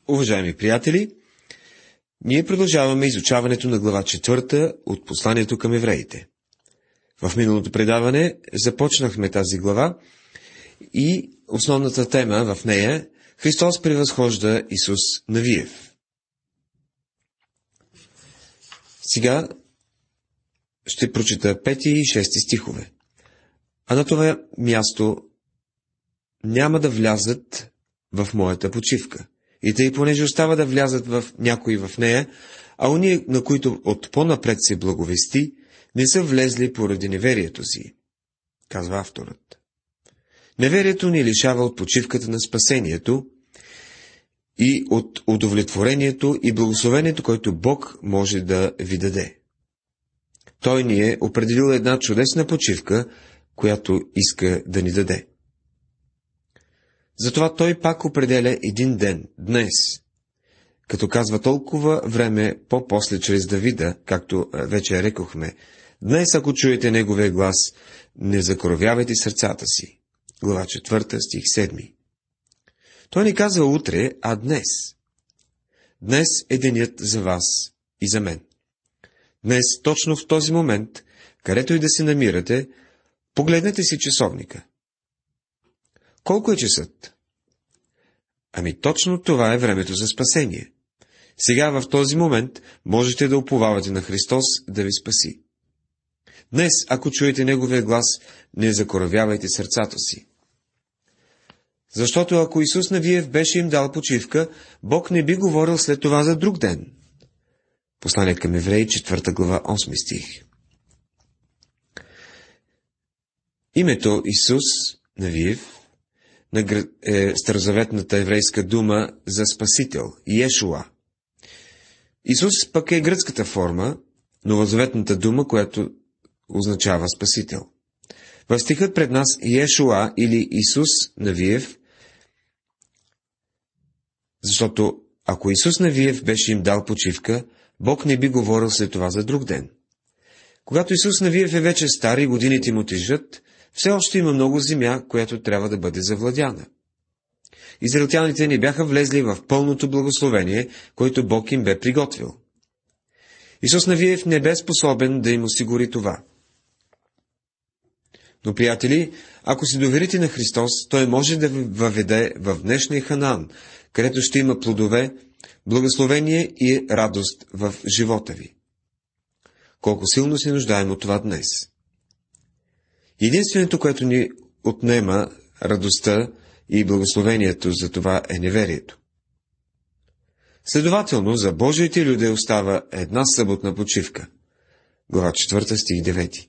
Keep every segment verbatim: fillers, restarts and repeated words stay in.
Уважаеми приятели, ние продължаваме изучаването на глава четвърта от посланието към евреите. В миналото предаване започнахме тази глава и основната тема в нея – Христос превъзхожда Исус Навиев. Сега ще прочита пети и шести стихове. А на това място няма да влязат в моята почивка. И тъй, понеже остава да влязат в някои в нея, а уния, на които от по-напред се благовести, не са влезли поради неверието си, казва авторът. Неверието ни лишава от почивката на спасението и от удовлетворението и благословението, което Бог може да ви даде. Той ни е определил една чудесна почивка, която иска да ни даде. Затова той пак определя един ден, днес, като казва толкова време по-после чрез Давида, както вече рекохме. Днес, ако чуете неговия глас, не закровявайте сърцата си. Глава четвърта, стих седми. Той не казва утре, а днес. Днес е денят за вас и за мен. Днес, точно в този момент, където и да се намирате, погледнете си часовника. Колко е часът? Ами точно това е времето за спасение. Сега, в този момент, можете да уповавате на Христос да ви спаси. Днес, ако чуете Неговия глас, не закоравявайте сърцата си. Защото ако Исус Навиев беше им дал почивка, Бог не би говорил след това за друг ден. Послание към евреи, четвърта глава, осми стих. Името Исус Навиев е старозаветната еврейска дума за Спасител, Йешуа. Исус пък е гръцката форма, новозаветната дума, която означава Спасител. В стихът пред нас Йешуа или Исус Навиев, защото ако Исус Навиев беше им дал почивка, Бог не би говорил след това за друг ден. Когато Исус Навиев е вече стар и годините му тежат, все още има много земя, която трябва да бъде завладяна. Израелтяните не бяха влезли в пълното благословение, което Бог им бе приготвил. Исус Навиев не бе способен да им осигури това. Но, приятели, ако се доверите на Христос, Той може да ви въведе в днешния Ханаан, където ще има плодове, благословение и радост в живота ви. Колко силно се нуждаем от това днес. Единственото, което ни отнема радостта и благословението за това е неверието. Следователно, за Божиите люди остава една съботна почивка. Глава четвърта, стих девети.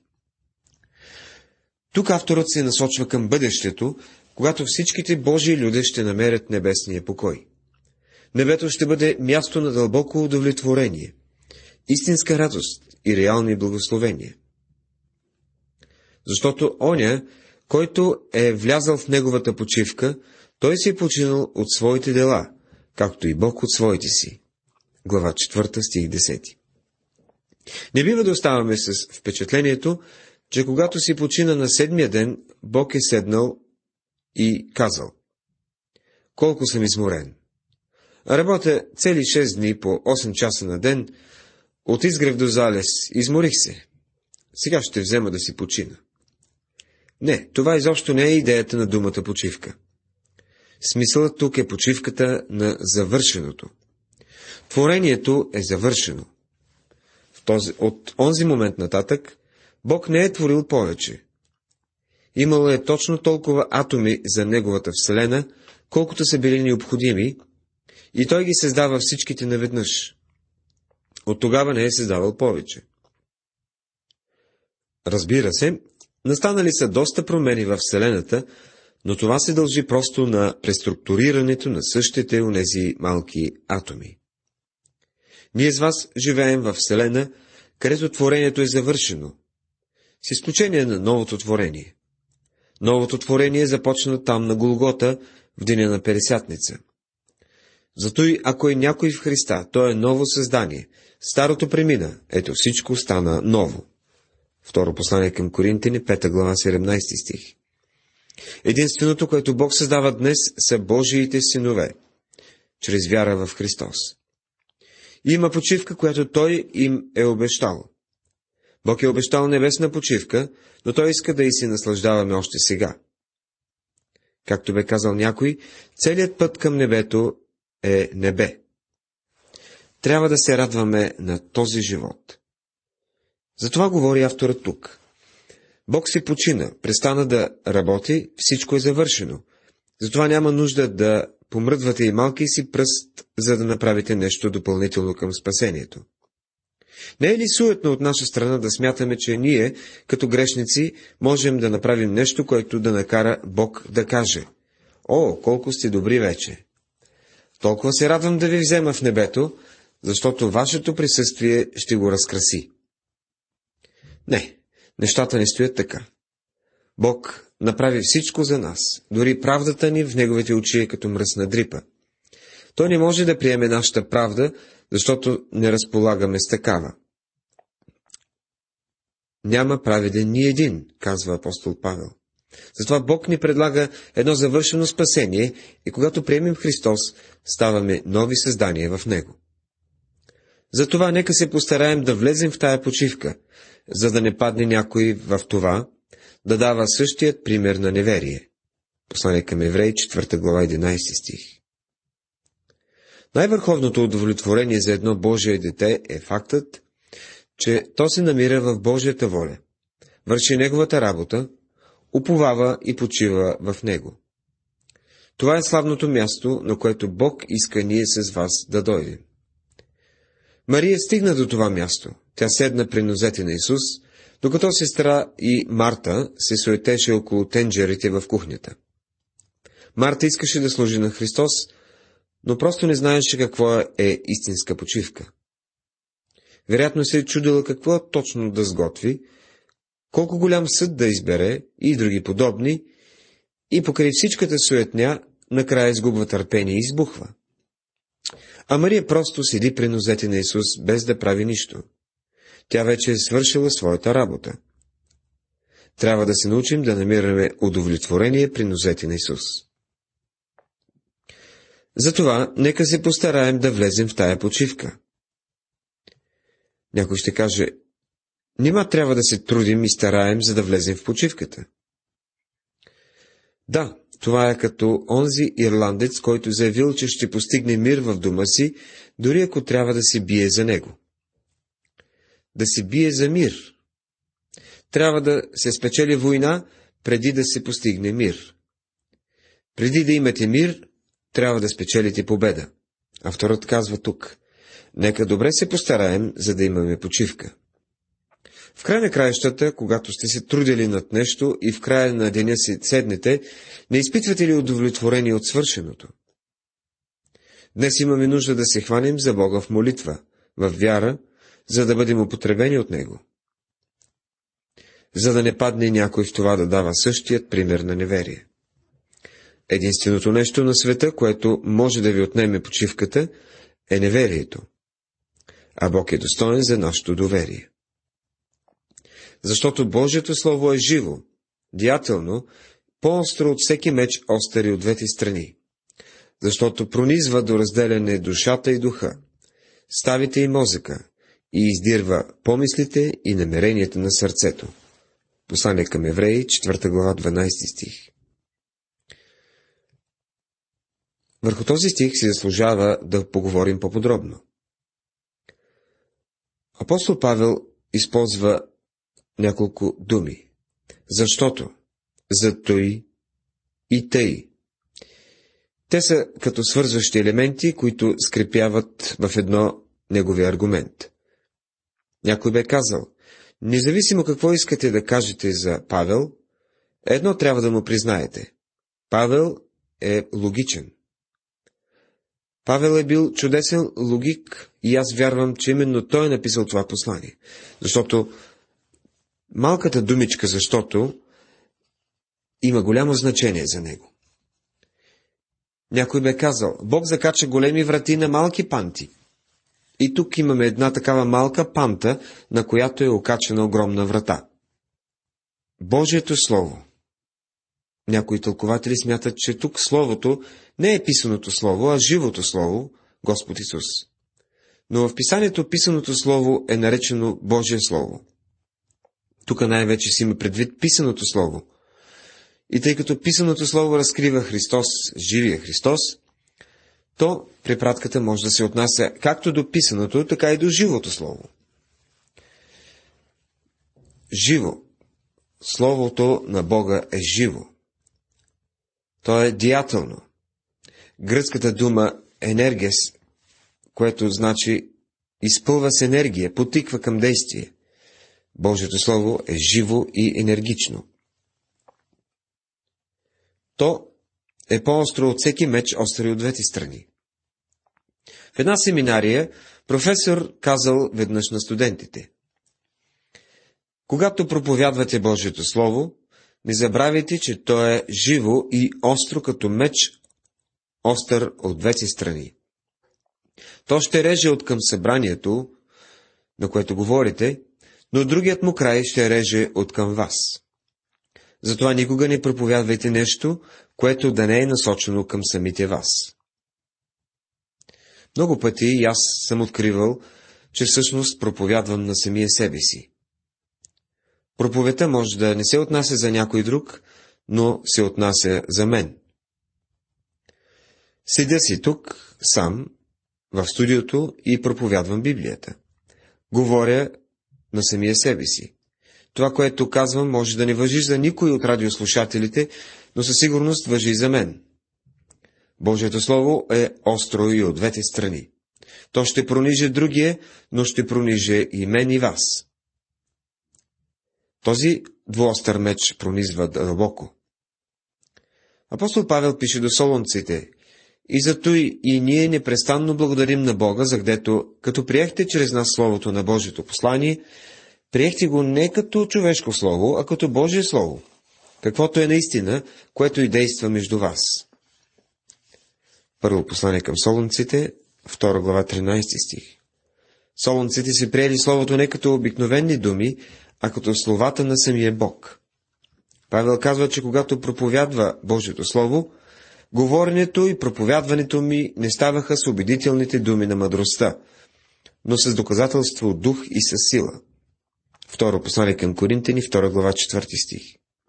Тук авторът се насочва към бъдещето, когато всичките Божии люди ще намерят небесния покой. Небето ще бъде място на дълбоко удовлетворение, истинска радост и реални благословения. Защото оня, който е влязъл в неговата почивка, той си е починал от своите дела, както и Бог от своите си. Глава четвърта, стих десети. Не бива да оставаме с впечатлението, че когато си почина на седмия ден, Бог е седнал и казал: колко съм изморен. Работя цели шест дни по осем часа на ден, от изгрев до залез, изморих се. Сега ще взема да си почина. Не, това изобщо не е идеята на думата почивка. Смисълът тук е почивката на завършеното. Творението е завършено. В този, от онзи момент нататък Бог не е творил повече. Имало е точно толкова атоми за неговата вселена, колкото са били необходими, и той ги създава всичките наведнъж. От тогава не е създавал повече. Разбира се, настанали са доста промени в Вселената, но това се дължи просто на преструктурирането на същите онези малки атоми. Ние с вас живеем в Вселена, където творението е завършено, с изключение на новото творение. Новото творение започна там на Голгота в деня на Петдесятница. Зато и ако е някой в Христа, то е ново създание. Старото премина, ето всичко стана ново. Второ послание към Коринтяни, пета глава, седемнайсети стих. Единственото, което Бог създава днес, са Божиите синове. чрез вяра в Христос. И има почивка, която Той им е обещал. Бог е обещал небесна почивка, но Той иска да и се наслаждаваме още сега. Както бе казал някой, целият път към небето е небе. Трябва да се радваме на този живот. Затова говори авторът тук. Бог се почина, престана да работи, всичко е завършено. Затова няма нужда да помръдвате и малки си пръст, за да направите нещо допълнително към спасението. Не е ли суетно от наша страна да смятаме, че ние, като грешници, можем да направим нещо, което да накара Бог да каже: «О, колко сте добри вече! Толкова се радвам да ви взема в небето, защото вашето присъствие ще го разкраси». Не, нещата не стоят така. Бог направи всичко за нас, дори правдата ни в Неговите очи е като мръсна дрипа. Той не може да приеме нашата правда, защото не разполагаме с такава. Няма праведен ни един, казва апостол Павел. Затова Бог ни предлага едно завършено спасение и когато приемем Христос, ставаме нови създания в Него. Затова нека се постараем да влезем в тая почивка, за да не падне някой в това, да дава същият пример на неверие. Послание към Евреи, четвърта глава, единайсети стих. Най-върховното удовлетворение за едно Божие дете е фактът, че то се намира в Божията воля, върши Неговата работа, уповава и почива в Него. Това е славното място, на което Бог иска ние с вас да дойдем. Мария стигна до това място. Тя седна при нозете на Исус, докато сестра и Марта се суетеше около тенджерите в кухнята. Марта искаше да служи на Христос, но просто не знаеше какво е истинска почивка. Вероятно се е чудила какво точно да сготви, колко голям съд да избере и други подобни, и покрай всичката суетня накрая изгубва търпение и избухва. А Мария просто седи при нозете на Исус, без да прави нищо. Тя вече е свършила своята работа. Трябва да се научим да намираме удовлетворение при нозете на Исус. Затова нека се постараем да влезем в тая почивка. Някой ще каже: нима трябва да се трудим и стараем, за да влезем в почивката. Да, това е като онзи ирландец, който заявил, че ще постигне мир в дома си, дори ако трябва да се бие за него. Да се бие за мир. Трябва да се спечели война, преди да се постигне мир. Преди да имате мир, трябва да спечелите победа. Авторът казва тук: нека добре се постараем, за да имаме почивка. В край на краищата, когато сте се трудили над нещо и в края на деня си седнете, не изпитвате ли удовлетворение от свършеното? Днес имаме нужда да се хванем за Бога в молитва, в вяра, за да бъдем употребени от Него. За да не падне някой в това да дава същият пример на неверие. Единственото нещо на света, което може да ви отнеме почивката, е неверието. А Бог е достоен за нашето доверие. Защото Божието Слово е живо, деятелно, по-остро от всеки меч остър от двете страни. Защото пронизва до разделяне душата и духа, ставите и мозъка, и издирва помислите и намеренията на сърцето. Послание към Евреи, четвърта глава, дванайсети стих. Върху този стих се заслужава да поговорим по-подробно. Апостол Павел използва няколко думи. Защото, зато и тъй. Те са като свързващи елементи, които скрепяват в едно неговия аргумент. Някой бе казал: независимо какво искате да кажете за Павел, едно трябва да му признаете. Павел е логичен. Павел е бил чудесен логик и аз вярвам, че именно той е написал това послание. Защото малката думичка «защото» има голямо значение за него. Някой бе казал: Бог закача големи врати на малки панти. И тук имаме една такава малка панта, на която е окачена огромна врата. Божието Слово. някои тълкователи смятат, че тук Словото не е писаното Слово, а живото Слово, Господ Исус. Но в Писанието писаното Слово е наречено Божие Слово. Тук най-вече си има предвид писаното Слово. И тъй като писаното Слово разкрива Христос, живия Христос, то препратката може да се отнася както до писаното, така и до живото Слово. Живо. Словото на Бога е живо. То е деятелно. Гръцката дума енергес, което значи изпълва с енергия, потиква към действие. Божието Слово е живо и енергично. То е по-остро от всеки меч, остри от двете страни. В една семинария професор казал веднъж на студентите: когато проповядвате Божието Слово, не забравяйте, че то е живо и остро като меч, остър от двете страни. То ще реже от към събранието, на което говорите, но другият му край ще реже от към вас. Затова никога не проповядвайте нещо, което да не е насочено към самите вас. Много пъти и аз съм откривал, че всъщност проповядвам на самия себе си. Проповедта може да не се отнася за някой друг, но се отнася за мен. Седя си тук, сам, в студиото и проповядвам Библията. Говоря на самия себе си. Това, което казвам, може да не важи за никой от радиослушателите, но със сигурност важи и за мен. Божието Слово е остро и от двете страни. То ще прониже другия, но ще прониже и мен и вас. Този двуостър меч пронизва дълбоко. Апостол Павел пише до солунците: и зато и ние непрестанно благодарим на Бога, за гдето, като приехте чрез нас Словото на Божието послание, приехте го не като човешко Слово, а като Божие Слово, каквото е наистина, което и действа между вас. Първо послание към солунците, втора глава, тринайсети стих. Солунците си приели Словото не като обикновени думи, а като словата на самия Бог. Павел казва, че когато проповядва Божието Слово, говоренето и проповядването ми не ставаха с убедителните думи на мъдростта, но с доказателство от дух и с сила. Второ послание към Коринтяни, втора глава, четвърти стих.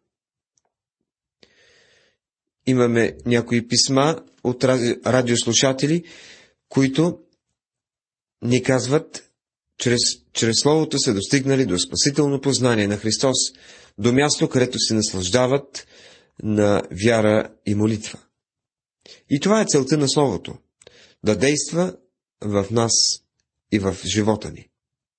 Имаме някои писма от радиослушатели, които ни казват, чрез, чрез Словото са достигнали до спасително познание на Христос, до място, където се наслаждават на вяра и молитва. И това е целта на Словото – да действа в нас и в живота ни.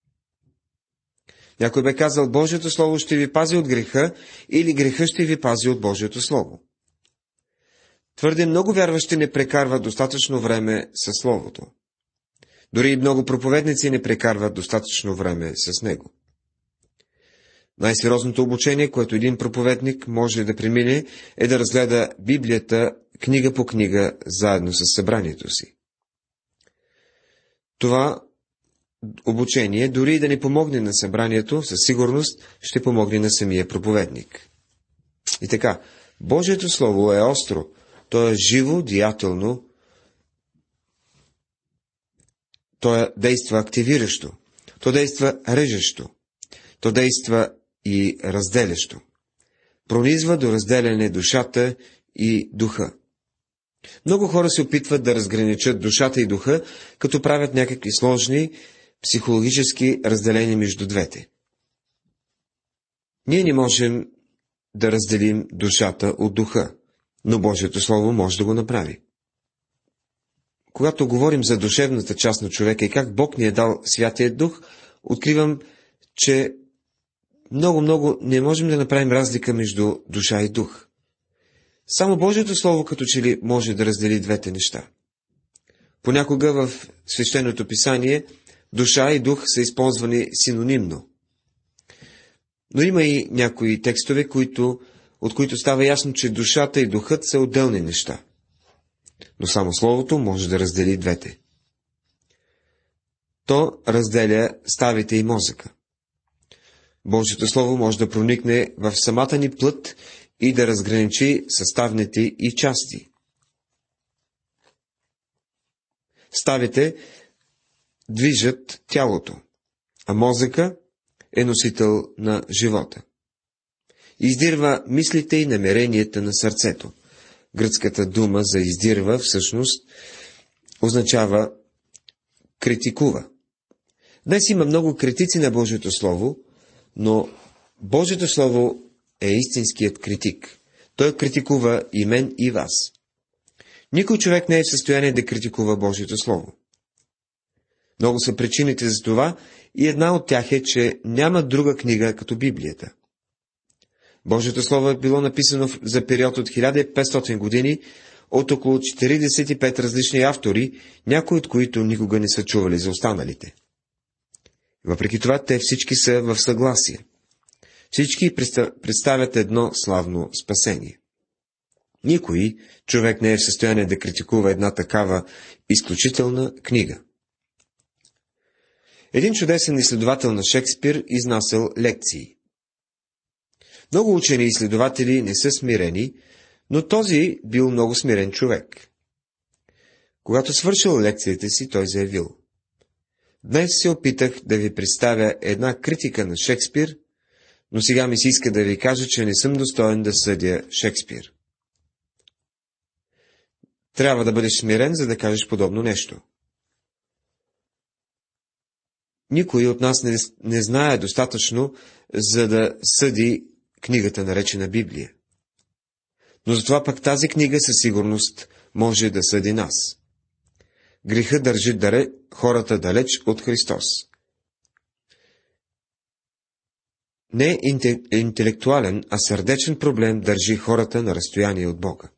Някой бе казал: Божието Слово ще ви пази от греха, или греха ще ви пази от Божието Слово. Твърде много вярващи не прекарват достатъчно време със Словото. Дори и много проповедници не прекарват достатъчно време с него. Най-сериозното обучение, което един проповедник може да премине, е да разгледа Библията книга по книга, заедно с събранието си. Това обучение, дори и да не помогне на събранието, със сигурност ще помогне на самия проповедник. И така, Божието Слово е остро, то е живо, деятелно, то е, действа активиращо, то действа режещо, то действа и разделящо. Пронизва до разделяне душата и духа. Много хора се опитват да разграничат душата и духа, като правят някакви сложни психологически разделения между двете. Ние не можем да разделим душата от духа, но Божието Слово може да го направи. Когато говорим за душевната част на човека и как Бог ни е дал Святия Дух, откривам, че много-много не можем да направим разлика между душа и дух. Само Божието Слово като че ли може да раздели двете неща. Понякога в Свещеното писание душа и дух са използвани синонимно. Но има и някои текстове, които, от които става ясно, че душата и духът са отделни неща. Но само Словото може да раздели двете. То разделя ставите и мозъка. Божието Слово може да проникне в самата ни плът и да разграничи съставните и части. Ставите движат тялото, а мозъка е носител на живота. Издирва мислите и намеренията на сърцето. Гръцката дума за издирва всъщност означава критикува. Днес има много критици на Божието Слово, но Божието Слово е истинският критик. Той критикува и мен, и вас. Никой човек не е в състояние да критикува Божието Слово. Много са причините за това и една от тях е, че няма друга книга като Библията. Божието Слово е било написано за период от хиляда и петстотин години от около четиридесет и пет различни автори, някои от които никога не са чували за останалите. Въпреки това, те всички са в съгласие. Всички представят едно славно спасение. Никой човек не е в състояние да критикува една такава изключителна книга. Един чудесен изследовател на Шекспир изнасял лекции. Много учени и изследователи не са смирени, но този бил много смирен човек. Когато свършил лекцията си, той заявил: днес се опитах да ви представя една критика на Шекспир, но сега ми се иска да ви кажа, че не съм достоен да съдя Шекспир. Трябва да бъдеш смирен, за да кажеш подобно нещо. Никой от нас не, не знае достатъчно, за да съди книгата, наречена Библия. Но затова пък тази книга със сигурност може да съди нас. Грехът държи далеч, хората далеч от Христос. Не интелектуален, а сърдечен проблем държи хората на разстояние от Бога.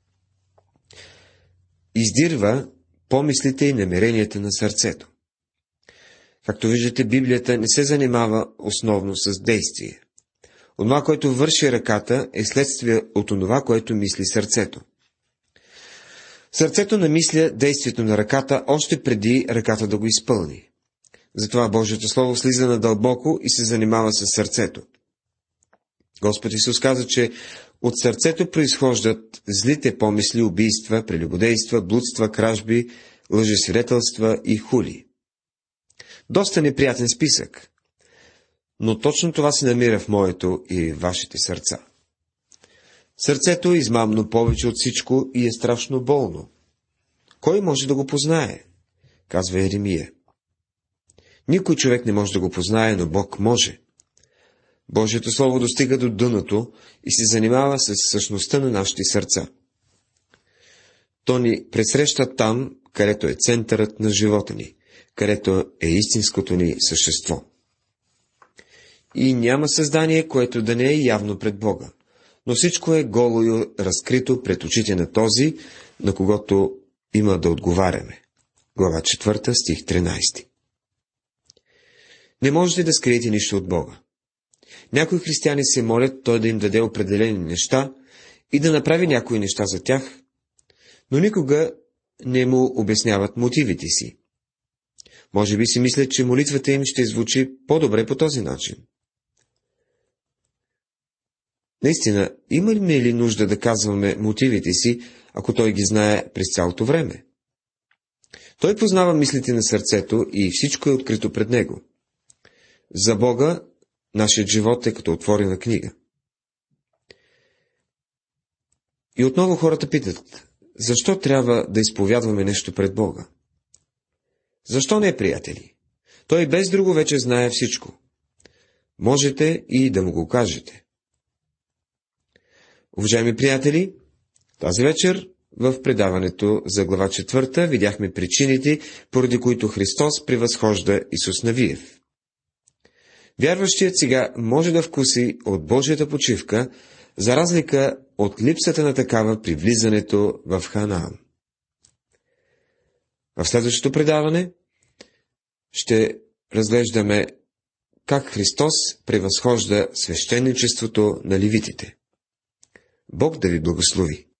Издирва помислите и намеренията на сърцето. Както виждате, Библията не се занимава основно с действие. Онова, което върши ръката, е следствие от онова, което мисли сърцето. Сърцето намисля действието на ръката още преди ръката да го изпълни. Затова Божието Слово слиза надълбоко и се занимава с сърцето. Господ Исус каза, че от сърцето произхождат злите помисли, убийства, прелюбодейства, блудства, кражби, лъжесвидетелства и хули. Доста неприятен списък, но точно това се намира в моето и вашите сърца. Сърцето е измамно повече от всичко и е страшно болно. Кой може да го познае? Казва Еремия. Никой човек не може да го познае, но Бог може. Божието Слово достига до дъното и се занимава с същността на нашите сърца. То ни пресреща там, където е центърът на живота ни, където е истинското ни същество. И няма създание, което да не е явно пред Бога, но всичко е голо и разкрито пред очите на този, на когото има да отговаряме. Глава четвърта, стих тринайсети. Не можете да скриете нищо от Бога. Някои християни се молят Той да им даде определени неща и да направи някои неща за тях, но никога не му обясняват мотивите си. Може би си мислят, че молитвата им ще звучи по-добре по този начин. Наистина, имаме ли нужда да казваме мотивите си, ако Той ги знае през цялото време? Той познава мислите на сърцето и всичко е открито пред Него. За Бога нашият живот е като отворена книга. И отново хората питат, защо трябва да изповядваме нещо пред Бога? Защо не, приятели? Той без друго вече знае всичко. Можете и да му го кажете. Уважаеми приятели, тази вечер в предаването за глава четвърта видяхме причините, поради които Христос превъзхожда Исус Навиев. Вярващият сега може да вкуси от Божията почивка, за разлика от липсата на такава при влизането в Ханаан. В следващото предаване ще разглеждаме как Христос превъзхожда свещеничеството на левитите. Бог да ви благослови!